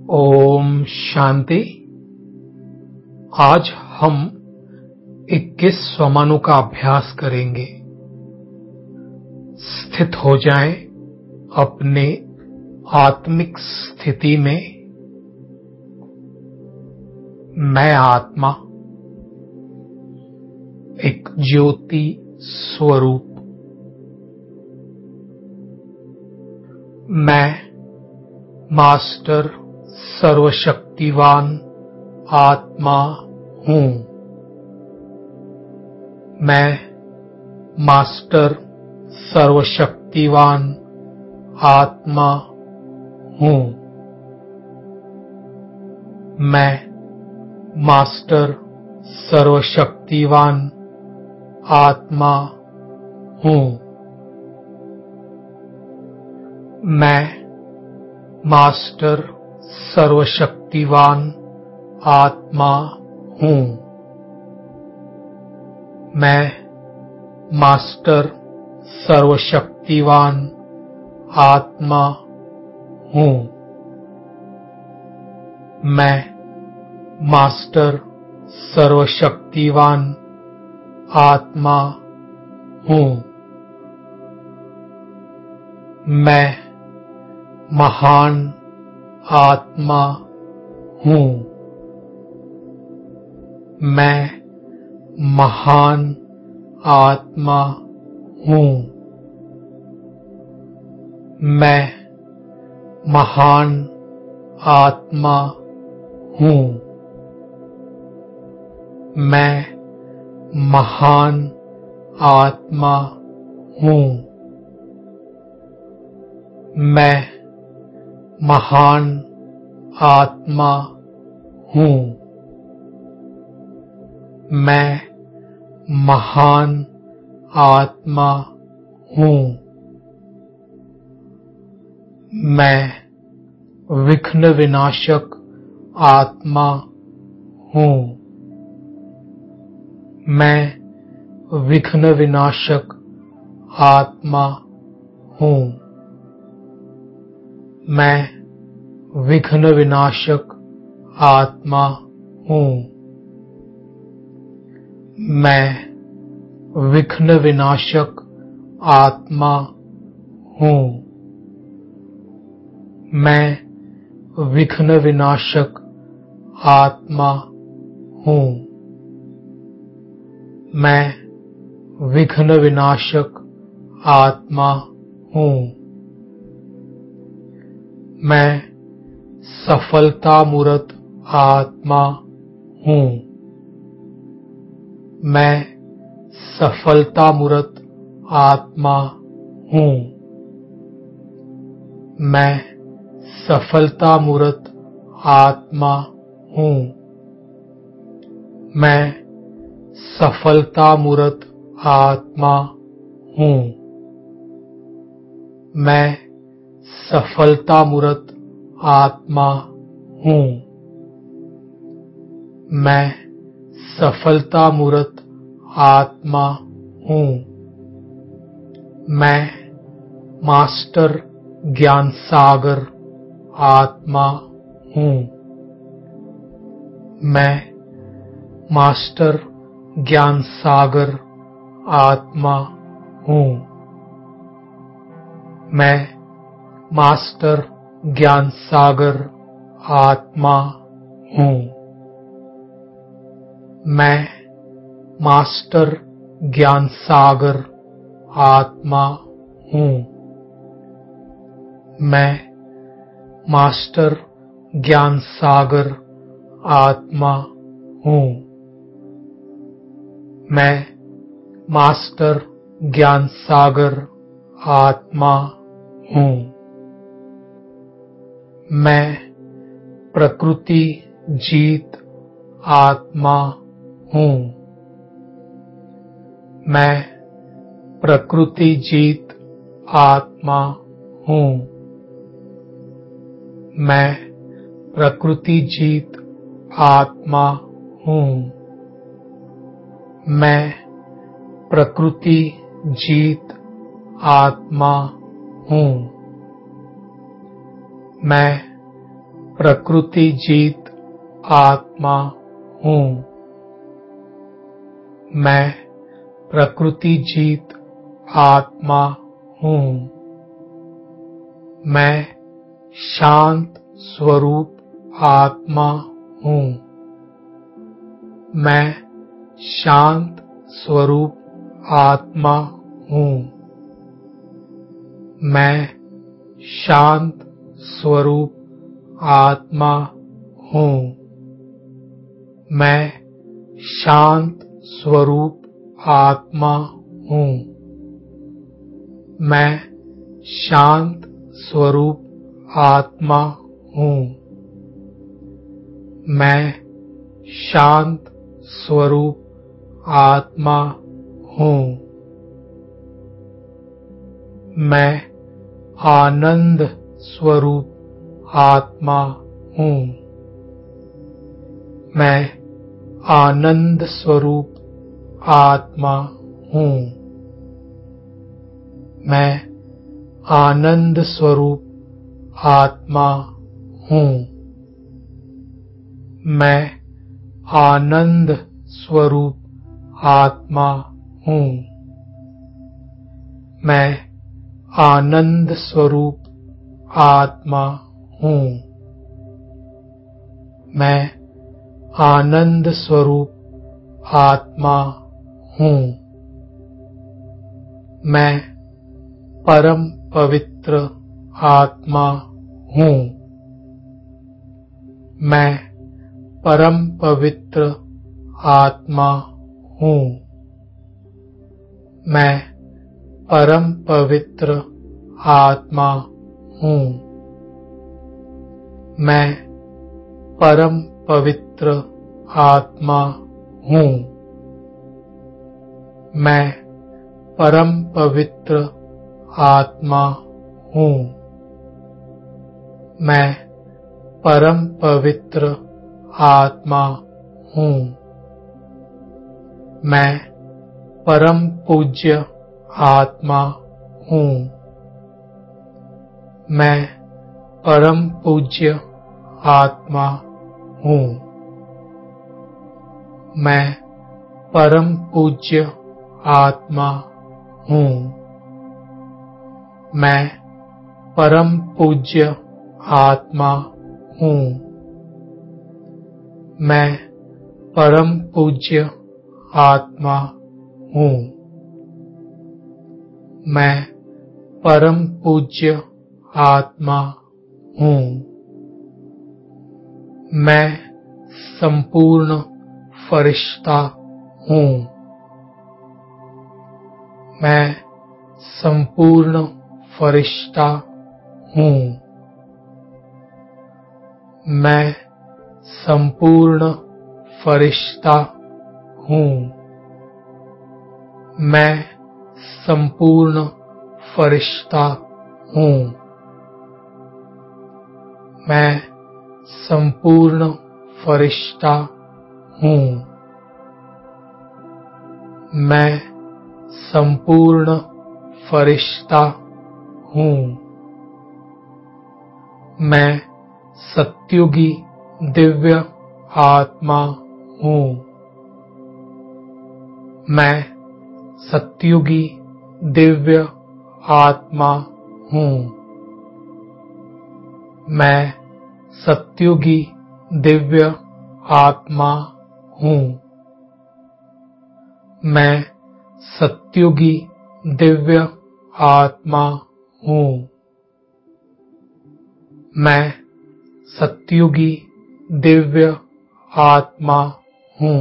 ओम शांति। आज हम 21 स्वमानों का अभ्यास करेंगे। स्थित हो जाएं अपने आत्मिक स्थिति में। मैं आत्मा एक ज्योति स्वरूप। मैं मास्टर सर्वशक्तिवान आत्मा हूं। मैं मास्टर सर्वशक्तिवान आत्मा हूं। मैं मास्टर सर्वशक्तिवान आत्मा हूं। मैं मास्टर सर्वशक्तिवान आत्मा हूं। मैं मास्टर सर्वशक्तिवान आत्मा हूं। मैं मास्टर सर्वशक्तिवान आत्मा हूं। मैं महान आत्मा हूं। मैं महान आत्मा हूं। मैं महान आत्मा हूं। मैं महान आत्मा हूं। मैं महान आत्मा हूं। मैं महान आत्मा हूं। मैं विघ्न विनाशक आत्मा हूं। मैं विघ्न विनाशक आत्मा हूं। मैं विघ्न विनाशक आत्मा हूं। मैं विघ्न विनाशक आत्मा हूं। मैं विघ्न विनाशक आत्मा हूं। मैं विघ्न विनाशक आत्मा हूं। मैं सफलता मूर्त आत्मा हूं। मैं सफलता मूर्त आत्मा हूं। मैं सफलता मूर्त आत्मा हूं। मैं सफलता मूर्त आत्मा हूं। मैं सफलता मूर्त आत्मा हूं। मैं सफलता मूर्त आत्मा हूं। मैं मास्टर ज्ञान सागर आत्मा हूं। मैं मास्टर ज्ञान सागर आत्मा हूं। मैं मास्टर ज्ञान सागर आत्मा हूं। मैं मास्टर ज्ञान सागर आत्मा हूं। मैं मास्टर ज्ञान सागर आत्मा हूं। मैं मास्टर ज्ञान सागर आत्मा हूं। मैं प्रकृति जीत आत्मा हूं। मैं प्रकृति जीत आत्मा हूं। मैं प्रकृति जीत आत्मा हूं। मैं प्रकृति जीत आत्मा हूं। मैं प्रकृति जीत आत्मा हूँ। मैं प्रकृति जीत आत्मा हूँ। मैं शांत स्वरूप आत्मा हूँ। मैं शांत स्वरूप आत्मा हूँ। मैं शांत स्वरूप आत्मा हूँ। मैं शांत स्वरूप आत्मा हूँ। मैं शांत स्वरूप आत्मा हूँ। मैं शांत स्वरूप आत्मा हूँ। मैं आनंद स्वरूप आत्मा हूँ। मैं आनंद स्वरूप आत्मा हूँ। मैं आनंद स्वरूप आत्मा हूँ। मैं आनंद स्वरूप आत्मा हूँ। मैं आनंद स्वरूप आत्मा हूँ। मैं आनंद स्वरूप आत्मा हूँ। मैं परम पवित्र आत्मा हूँ। मैं परम पवित्र आत्मा हूँ। मैं परम पवित्र आत्मा हूँ। मैं परम पवित्र आत्मा हूँ। मैं परम पवित्र आत्मा हूँ। मैं परम पवित्र आत्मा हूँ। मैं परम पूज्य आत्मा हूँ। मैं परम पूज्य आत्मा हूँ। मैं परम पूज्य आत्मा हूँ। मैं परम पूज्य आत्मा हूँ। मैं परम पूज्य आत्मा हूँ। मैं परम पूज्य आत्मा हूँ। मैं संपूर्ण फरिश्ता हूँ। मैं संपूर्ण फरिश्ता हूँ। मैं संपूर्ण फरिश्ता हूँ। मैं संपूर्ण फरिश्ता हूँ। मैं संपूर्ण फरिश्ता हूँ। मैं संपूर्ण फरिश्ता हूँ। मैं सत्युगी दिव्य आत्मा हूँ। मैं सत्युगी दिव्य आत्मा हूँ। मैं सत्युगी दिव्य आत्मा हूँ। मैं सत्युगी दिव्य आत्मा हूँ। मैं सत्युगी दिव्य आत्मा हूँ।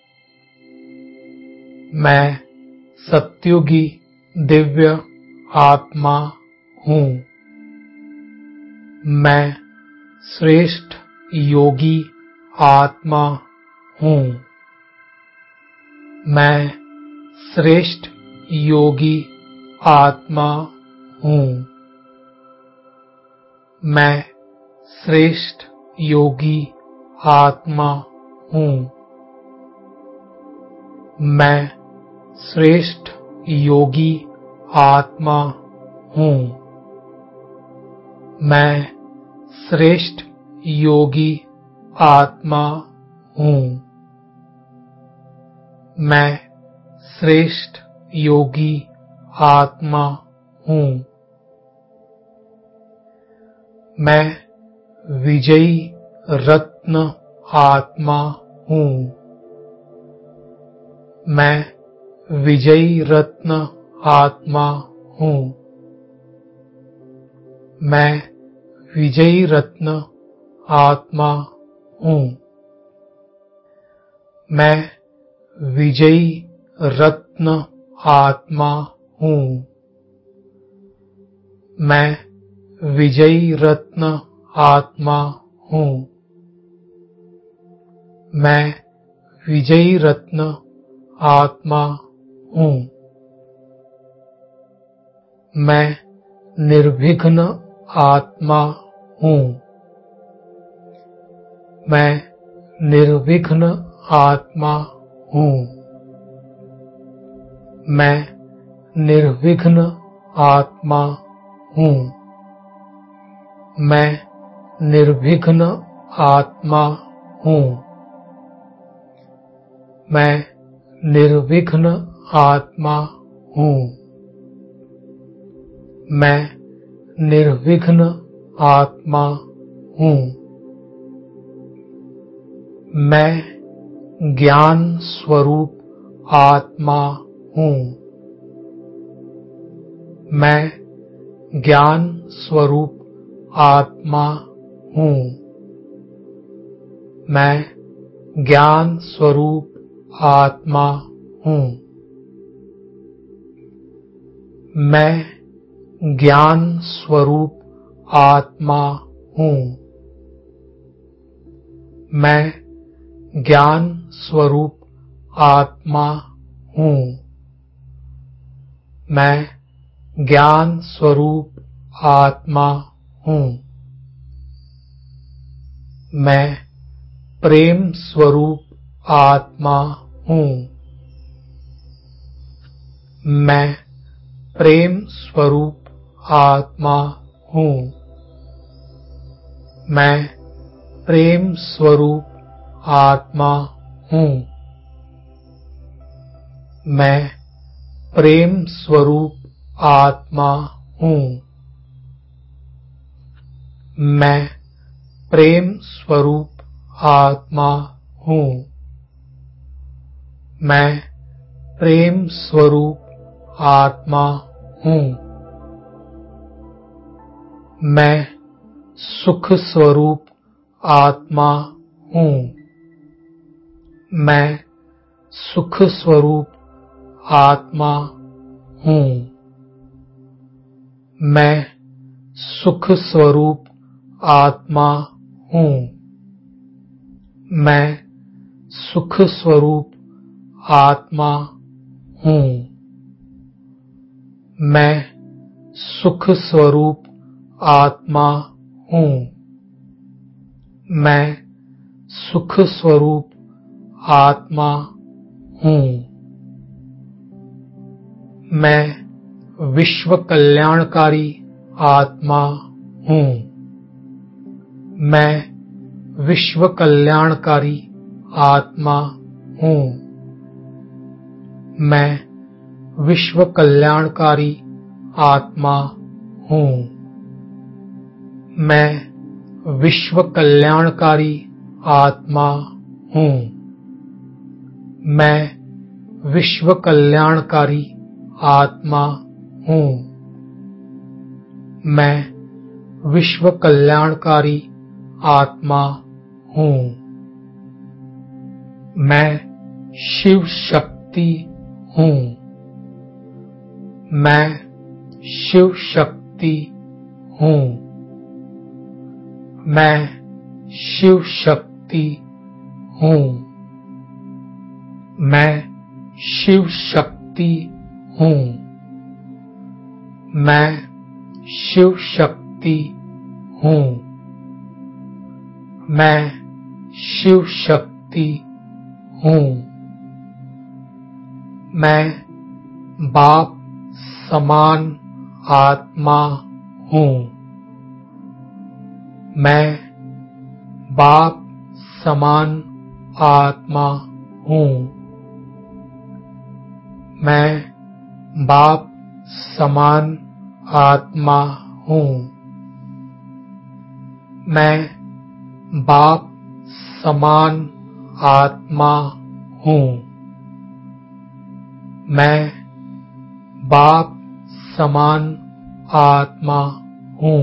मैं सत्युगी दिव्य आत्मा हूँ। मैं श्रेष्ठ योगी आत्मा हूँ। मैं श्रेष्ठ योगी आत्मा हूँ। मैं श्रेष्ठ योगी आत्मा हूँ। मैं श्रेष्ठ योगी आत्मा हूँ। मैं श्रेष्ठ योगी आत्मा हूँ। मैं श्रेष्ठ योगी आत्मा हूँ। मैं विजयी रत्न आत्मा हूँ। मैं विजयी रत्न आत्मा हूँ। मैं विजयी रत्न आत्मा हूँ। मैं विजयी रत्न आत्मा हूँ। मैं विजयी रत्न आत्मा हूँ। मैं विजयी रत्न आत्मा हूँ। मैं निर्विघ्न आत्मा हूँ। मैं निर्विघ्न आत्मा हूँ। मैं निर्विघ्न आत्मा हूँ। मैं निर्विघ्न आत्मा हूँ। मैं निर्विघ्न आत्मा हूँ। मैं निर्विघ्न आत्मा हूँ। मैं ज्ञान स्वरूप आत्मा हूँ। मैं ज्ञान स्वरूप आत्मा हूँ। मैं ज्ञान स्वरूप आत्मा हूँ। मैं ज्ञान स्वरूप आत्मा हूँ। मैं ज्ञान स्वरूप आत्मा हूँ। मैं ज्ञान स्वरूप आत्मा हूँ। मैं प्रेम स्वरूप आत्मा हूँ। मैं प्रेम स्वरूप आत्मा हूँ। मैं प्रेम स्वरूप आत्मा हूँ। मैं प्रेम स्वरूप आत्मा हूँ। मैं प्रेम स्वरूप आत्मा हूँ। मैं प्रेम स्वरूप आत्मा हूँ। मैं सुख स्वरूप आत्मा हूँ। मैं सुख स्वरूप आत्मा हूँ। मैं सुख स्वरूप आत्मा हूँ। मैं सुख स्वरूप आत्मा हूँ। मैं सुख स्वरूप आत्मा हूँ। मैं सुख स्वरूप आत्मा हूँ। मैं विश्व कल्याणकारी आत्मा हूँ। मैं विश्व कल्याणकारी आत्मा हूँ। मैं विश्व कल्याणकारी आत्मा हूँ। मैं विश्व कल्याणकारी आत्मा हूँ। मैं विश्व कल्याणकारी आत्मा हूँ। मैं विश्व कल्याणकारी आत्मा हूँ। मैं शिव शक्ति हूँ। मैं शिव शक्ति हूँ। मैं शिव शक्ति हूँ। मैं शिव शक्ति हूँ। मैं शिव शक्ति हूँ। मैं शिव शक्ति हूँ। मैं बाप समान आत्मा हूँ। मैं बाप समान आत्मा हूँ। मैं बाप समान आत्मा हूँ। मैं बाप समान आत्मा हूँ। मैं बाप समान आत्मा हूँ।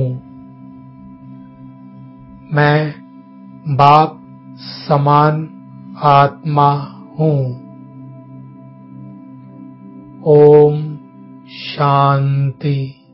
मैं बाप समान आत्मा हूँ। ओम शांति।